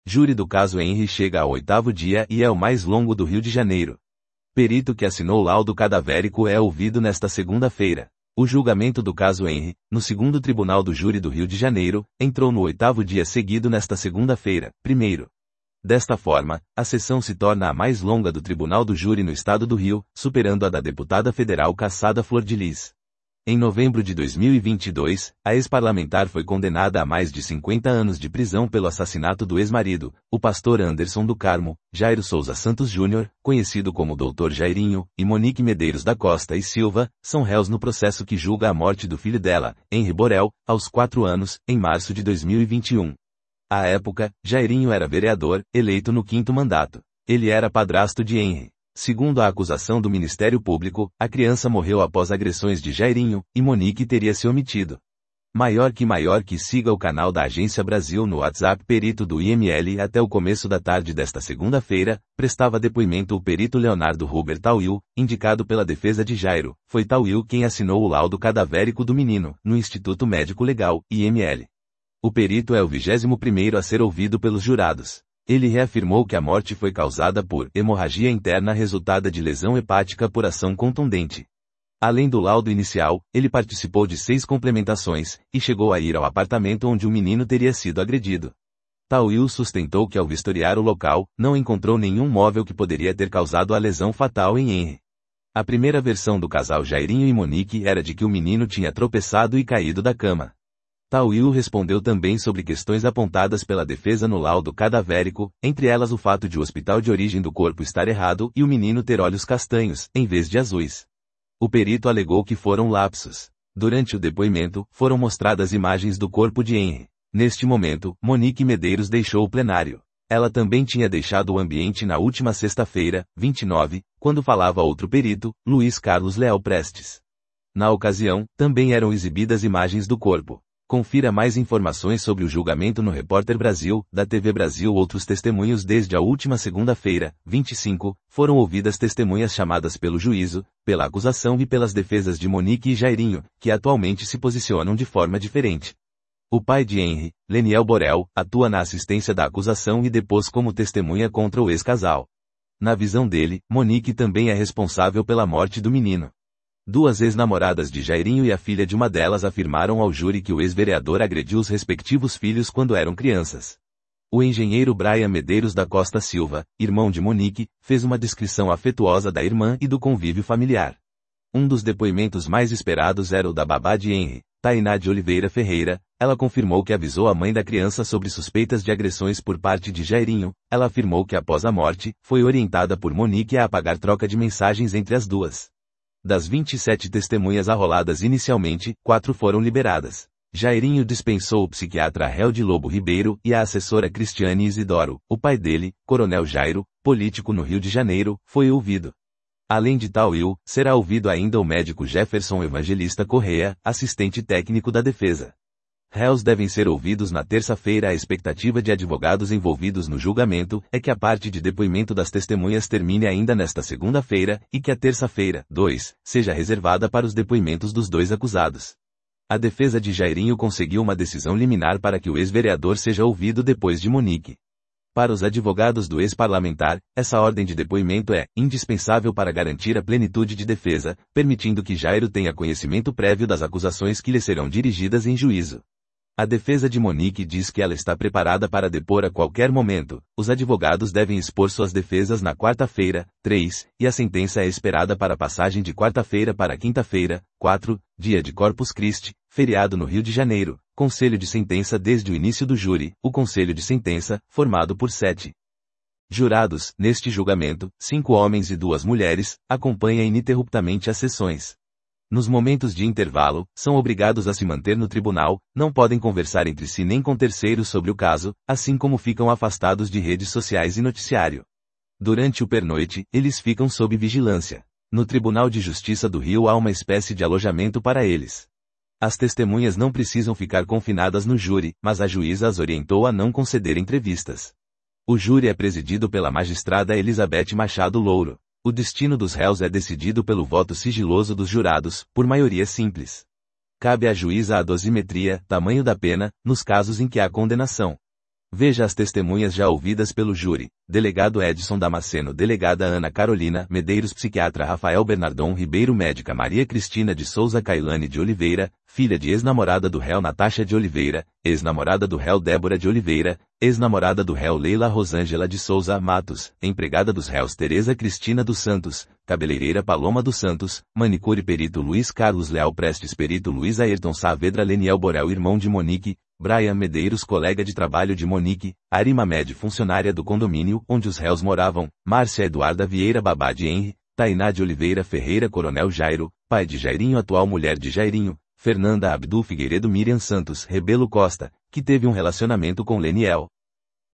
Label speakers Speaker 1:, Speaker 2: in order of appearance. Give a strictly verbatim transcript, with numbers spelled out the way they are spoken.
Speaker 1: Júri do caso Henry chega ao oitavo dia e é o mais longo do Rio de Janeiro. Perito que assinou o laudo cadavérico é ouvido nesta segunda-feira. O julgamento do caso Henry, no segundo Tribunal do Júri do Rio de Janeiro, entrou no oitavo dia seguido nesta segunda-feira, primeiro. Desta forma, a sessão se torna a mais longa do Tribunal do Júri no estado do Rio, superando a da deputada federal Cassada Flor de Lis. Em novembro de dois mil e vinte e dois, a ex-parlamentar foi condenada a mais de cinquenta anos de prisão pelo assassinato do ex-marido, o pastor Anderson do Carmo, Jairo Souza Santos Júnior, conhecido como doutor Jairinho, e Monique Medeiros da Costa e Silva, são réus no processo que julga a morte do filho dela, Henry Borel, aos quatro anos, em março de dois mil e vinte e um. À época, Jairinho era vereador, eleito no quinto mandato. Ele era padrasto de Henry. Segundo a acusação do Ministério Público, a criança morreu após agressões de Jairinho, e Monique teria se omitido. Maior que maior que siga o canal da Agência Brasil no WhatsApp. Perito do I M L. Até o começo da tarde desta segunda-feira, prestava depoimento o perito Leonardo Huber Tauil, indicado pela defesa de Jairo. Foi Tauil quem assinou o laudo cadavérico do menino, no Instituto Médico Legal, I M L. O perito é o vigésimo primeiro a ser ouvido pelos jurados. Ele reafirmou que a morte foi causada por hemorragia interna resultada de lesão hepática por ação contundente. Além do laudo inicial, ele participou de seis complementações, e chegou a ir ao apartamento onde o menino teria sido agredido. Tauil sustentou que ao vistoriar o local, não encontrou nenhum móvel que poderia ter causado a lesão fatal em Henry. A primeira versão do casal Jairinho e Monique era de que o menino tinha tropeçado e caído da cama. Tauil respondeu também sobre questões apontadas pela defesa no laudo cadavérico, entre elas o fato de o hospital de origem do corpo estar errado e o menino ter olhos castanhos, em vez de azuis. O perito alegou que foram lapsos. Durante o depoimento, foram mostradas imagens do corpo de Henry. Neste momento, Monique Medeiros deixou o plenário. Ela também tinha deixado o ambiente na última sexta-feira, vinte e nove, quando falava outro perito, Luiz Carlos Leal Prestes. Na ocasião, também eram exibidas imagens do corpo. Confira mais informações sobre o julgamento no Repórter Brasil, da T V Brasil. Outros testemunhos. Desde a última segunda-feira, vinte e cinco, foram ouvidas testemunhas chamadas pelo juízo, pela acusação e pelas defesas de Monique e Jairinho, que atualmente se posicionam de forma diferente. O pai de Henry, Leniel Borel, atua na assistência da acusação e depôs como testemunha contra o ex-casal. Na visão dele, Monique também é responsável pela morte do menino. Duas ex-namoradas de Jairinho e a filha de uma delas afirmaram ao júri que o ex-vereador agrediu os respectivos filhos quando eram crianças. O engenheiro Brian Medeiros da Costa Silva, irmão de Monique, fez uma descrição afetuosa da irmã e do convívio familiar. Um dos depoimentos mais esperados era o da babá de Henry, Tainá de Oliveira Ferreira. Ela confirmou que avisou a mãe da criança sobre suspeitas de agressões por parte de Jairinho. Ela afirmou que após a morte, foi orientada por Monique a apagar troca de mensagens entre as duas. Das vinte e sete testemunhas arroladas inicialmente, quatro foram liberadas. Jairinho dispensou o psiquiatra Réu de Lobo Ribeiro e a assessora Cristiane Isidoro. O pai dele, Coronel Jairo, político no Rio de Janeiro, foi ouvido. Além de Tauil, será ouvido ainda o médico Jefferson Evangelista Correa, assistente técnico da defesa. Réus devem ser ouvidos na terça-feira. A expectativa de advogados envolvidos no julgamento é que a parte de depoimento das testemunhas termine ainda nesta segunda-feira, e que a terça-feira, dois, seja reservada para os depoimentos dos dois acusados. A defesa de Jairinho conseguiu uma decisão liminar para que o ex-vereador seja ouvido depois de Monique. Para os advogados do ex-parlamentar, essa ordem de depoimento é indispensável para garantir a plenitude de defesa, permitindo que Jairo tenha conhecimento prévio das acusações que lhe serão dirigidas em juízo. A defesa de Monique diz que ela está preparada para depor a qualquer momento. Os advogados devem expor suas defesas na quarta-feira, três, e a sentença é esperada para passagem de quarta-feira para quinta-feira, quatro, dia de Corpus Christi, feriado no Rio de Janeiro. Conselho de sentença. Desde o início do júri, o conselho de sentença, formado por sete jurados, neste julgamento, cinco homens e duas mulheres, acompanha ininterruptamente as sessões. Nos momentos de intervalo, são obrigados a se manter no tribunal, não podem conversar entre si nem com terceiros sobre o caso, assim como ficam afastados de redes sociais e noticiário. Durante o pernoite, eles ficam sob vigilância. No Tribunal de Justiça do Rio há uma espécie de alojamento para eles. As testemunhas não precisam ficar confinadas no júri, mas a juíza as orientou a não conceder entrevistas. O júri é presidido pela magistrada Elizabeth Machado Louro. O destino dos réus é decidido pelo voto sigiloso dos jurados, por maioria simples. Cabe à juíza a dosimetria, tamanho da pena, nos casos em que há condenação. Veja as testemunhas já ouvidas pelo júri: delegado Edson Damasceno, delegada Ana Carolina Medeiros, psiquiatra Rafael Bernardon Ribeiro, médica Maria Cristina de Souza Cailane de Oliveira, filha de ex-namorada do réu Natasha de Oliveira, ex-namorada do réu Débora de Oliveira, ex-namorada do réu Leila Rosângela de Souza Matos, empregada dos réus Tereza Cristina dos Santos, cabeleireira Paloma dos Santos, manicure perito Luiz Carlos Leal Prestes, perito Luiz Ayrton Saavedra, Leniel Borel, irmão de Monique, Brian Medeiros, colega de trabalho de Monique, Arima Med, funcionária do condomínio onde os réus moravam, Márcia Eduarda Vieira Babá de Henri, Tainá de Oliveira Ferreira, Coronel Jairo, pai de Jairinho, atual mulher de Jairinho, Fernanda Abdul Figueiredo, Miriam Santos Rebelo Costa, que teve um relacionamento com Leniel,